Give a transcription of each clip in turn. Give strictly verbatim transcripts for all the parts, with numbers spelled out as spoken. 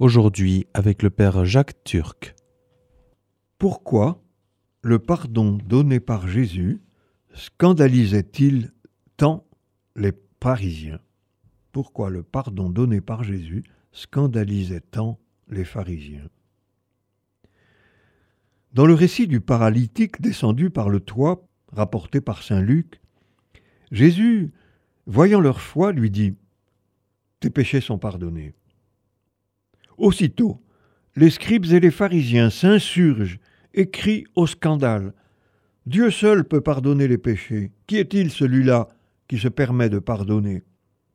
aujourd'hui avec le Père Jacques Turc. Pourquoi le pardon donné par Jésus scandalisait-il tant les pharisiens ? Pourquoi le pardon donné par Jésus scandalisait tant les pharisiens ? Dans le récit du paralytique descendu par le toit, rapporté par saint Luc, Jésus, voyant leur foi, lui dit « Tes péchés sont pardonnés ». Aussitôt, les scribes et les pharisiens s'insurgent et crient au scandale. Dieu seul peut pardonner les péchés. Qui est-il celui-là qui se permet de pardonner ?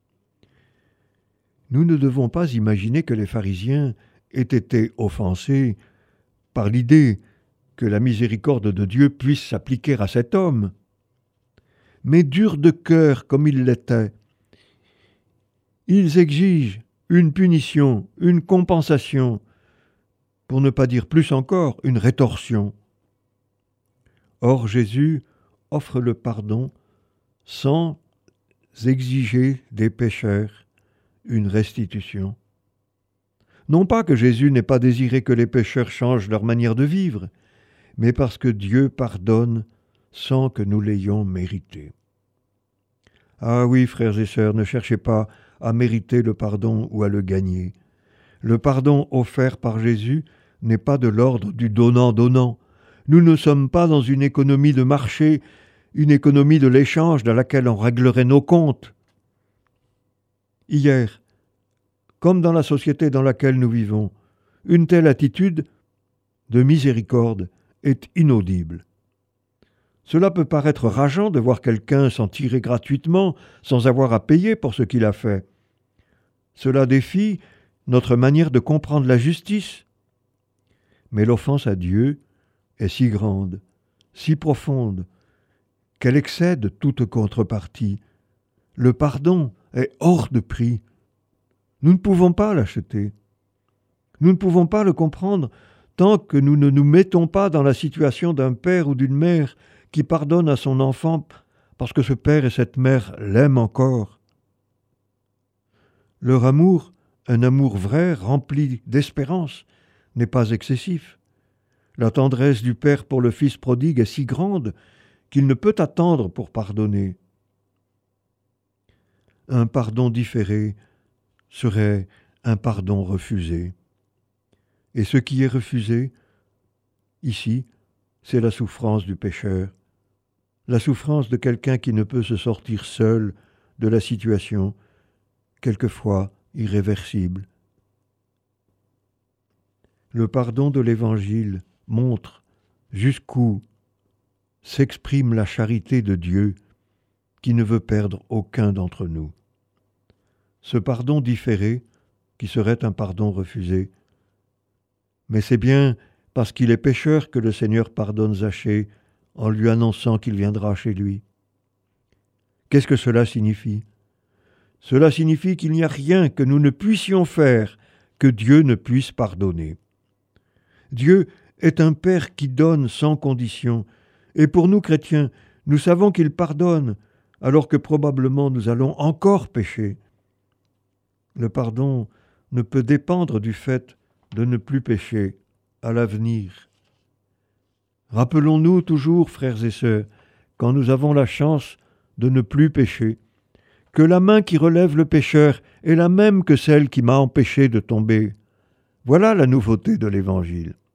Nous ne devons pas imaginer que les pharisiens aient été offensés par l'idée que la miséricorde de Dieu puisse s'appliquer à cet homme. Mais durs de cœur comme ils l'étaient, ils exigent une punition, une compensation, pour ne pas dire plus encore, une rétorsion. Or Jésus offre le pardon sans exiger des pécheurs une restitution. Non pas que Jésus n'ait pas désiré que les pécheurs changent leur manière de vivre, mais parce que Dieu pardonne sans que nous l'ayons mérité. Ah oui, frères et sœurs, ne cherchez pas à mériter le pardon ou à le gagner. Le pardon offert par Jésus n'est pas de l'ordre du donnant-donnant. Nous ne sommes pas dans une économie de marché, une économie de l'échange dans laquelle on réglerait nos comptes. Hier, comme dans la société dans laquelle nous vivons, une telle attitude de miséricorde est inaudible. Cela peut paraître rageant de voir quelqu'un s'en tirer gratuitement sans avoir à payer pour ce qu'il a fait. Cela défie notre manière de comprendre la justice. Mais l'offense à Dieu est si grande, si profonde, qu'elle excède toute contrepartie. Le pardon est hors de prix. Nous ne pouvons pas l'acheter. Nous ne pouvons pas le comprendre tant que nous ne nous mettons pas dans la situation d'un père ou d'une mère qui pardonne à son enfant parce que ce père et cette mère l'aiment encore. Leur amour, un amour vrai, rempli d'espérance, n'est pas excessif. La tendresse du père pour le fils prodigue est si grande qu'il ne peut attendre pour pardonner. Un pardon différé serait un pardon refusé. Et ce qui est refusé, ici, c'est la souffrance du pécheur, la souffrance de quelqu'un qui ne peut se sortir seul de la situation, quelquefois irréversible. Le pardon de l'Évangile montre jusqu'où s'exprime la charité de Dieu qui ne veut perdre aucun d'entre nous. Ce pardon différé, qui serait un pardon refusé, mais c'est bien parce qu'il est pécheur que le Seigneur pardonne Zachée en lui annonçant qu'il viendra chez lui. Qu'est-ce que cela signifie ? Cela signifie qu'il n'y a rien que nous ne puissions faire que Dieu ne puisse pardonner. Dieu est un Père qui donne sans condition, et pour nous chrétiens, nous savons qu'il pardonne, alors que probablement nous allons encore pécher. Le pardon ne peut dépendre du fait de ne plus pécher à l'avenir. Rappelons-nous toujours, frères et sœurs, quand nous avons la chance de ne plus pécher, que la main qui relève le pécheur est la même que celle qui m'a empêché de tomber. Voilà la nouveauté de l'Évangile.